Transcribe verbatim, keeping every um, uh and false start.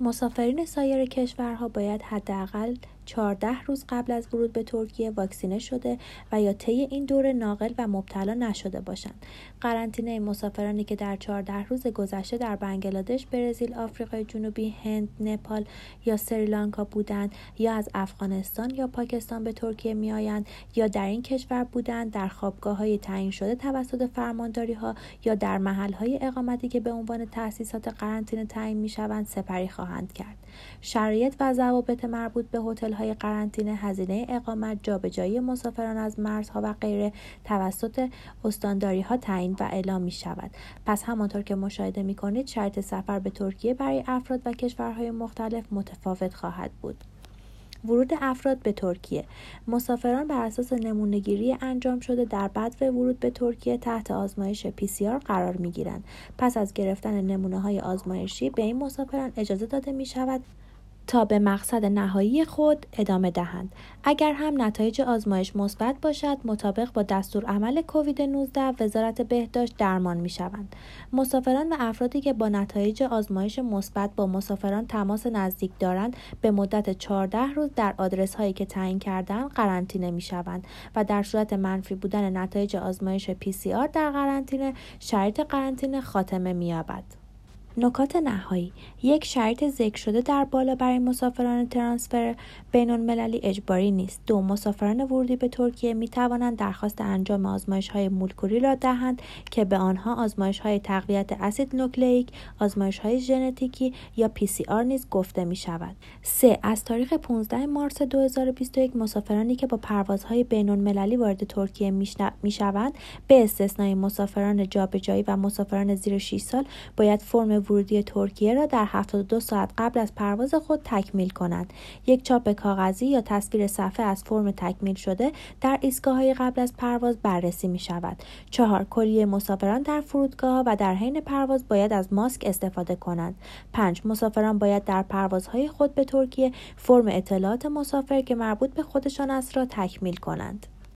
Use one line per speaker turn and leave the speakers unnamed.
مسافرین سایر کشورها باید حداقل چهارده روز قبل از ورود به ترکیه واکسینه شده و یا طی این دوره ناقل و مبتلا نشده باشند. قرنطینه مسافرانی که در چهارده روز گذشته در بنگلادش، برزیل، آفریقای جنوبی، هند، نپال یا سریلانکا بودند یا از افغانستان یا پاکستان به ترکیه میآیند یا در این کشور بودند، در خوابگاه‌های تعیین شده توسط فرمانداری‌ها یا در محل‌های اقامتی که به عنوان تأسیسات قرنطینه تعیین می‌شوند سپری خواهند کرد. شرایط و ضوابط مربوط به هتل‌های قرنطینه، هزینه اقامت، جابجایی مسافران از مرزها و غیره توسط استانداری‌ها تعیین و اعلام می‌شود. پس همانطور که مشاهده می‌کنید شرط سفر به ترکیه برای افراد و کشورهای مختلف متفاوت خواهد بود. ورود افراد به ترکیه: مسافران بر اساس نمونه‌گیری انجام شده در بدو ورود به ترکیه تحت آزمایش پی سی آر قرار می‌گیرند. پس از گرفتن نمونه‌های آزمایشی به این مسافران اجازه داده می‌شود تا به مقصد نهایی خود ادامه دهند. اگر هم نتایج آزمایش مثبت باشد، مطابق با دستورالعمل کووید نوزده وزارت بهداشت درمان می‌شوند. مسافران و افرادی که با نتایج آزمایش مثبت با مسافران تماس نزدیک دارند، به مدت چهارده روز در آدرس‌هایی که تعیین کرده‌اند قرنطینه می‌شوند و در صورت منفی بودن نتایج آزمایش پی سی آر در قرنطینه، شرایط قرنطینه خاتمه می‌یابد. نکات نهایی: یک، شرایط ذکر شده در بالا برای مسافران ترانسفر بین‌المللی اجباری نیست. دو، مسافران ورودی به ترکیه می توانند درخواست انجام آزمایش‌های مولکوری را دهند که به آنها آزمایش‌های تقویت اسید نوکلئیک، آزمایش‌های ژنتیکی یا پی سی آر نیز گفته می شود. سه، از تاریخ پانزده مارس دو هزار و بیست و یک مسافرانی که با پروازهای بین‌المللی وارد ترکیه می شوند، به استثنای مسافران جابجایی و مسافران زیر شش سال، باید فرم ورودی ترکیه را در هفتاد و دو ساعت قبل از پرواز خود تکمیل کنند. یک چاپ کاغذی یا تصویر صفحه از فرم تکمیل شده در ایستگاه‌های قبل از پرواز بررسی می شود. چهار، کلیه مسافران در فرودگاه و در حین پرواز باید از ماسک استفاده کنند. پنج، مسافران باید در پروازهای خود به ترکیه فرم اطلاعات مسافر که مربوط به خودشان است را تکمیل کنند.